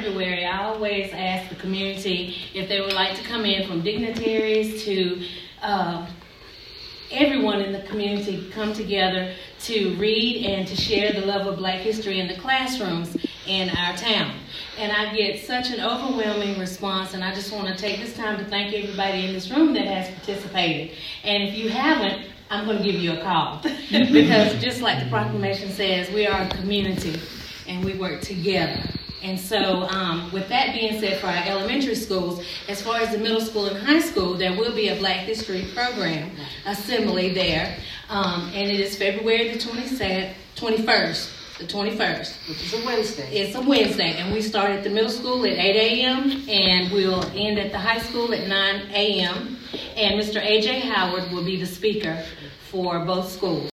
February, I always ask the community if they would like to come in, from dignitaries to everyone in the community, come together to read and to share the love of Black history in the classrooms in our town. And I get such an overwhelming response, and I just want to take this time to thank everybody in this room that has participated. And if you haven't, I'm going to give you a call because just like the proclamation says, we are a community and we work together. And so with that being said, for our elementary schools, as far as the middle school and high school, there will be a Black History Program assembly there. And it is February the 21st. The 21st. Which is a Wednesday. It's a Wednesday, and we start at the middle school at 8 a.m. and we'll end at the high school at 9 a.m. And Mr. A.J. Howard will be the speaker for both schools.